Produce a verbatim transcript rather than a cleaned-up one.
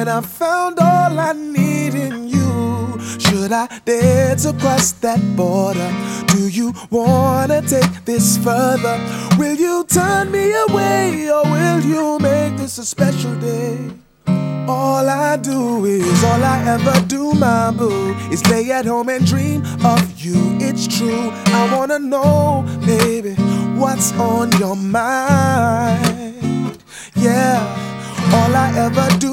when I found all I need in you. Should I dare to cross that border? Do you wanna take this further? Will you turn me away, or will you make this a special day? All I do is, all I ever do, my boo, is lay at home and dream of you. It's true, I wanna know, baby, what's on your mind? Yeah, all I ever do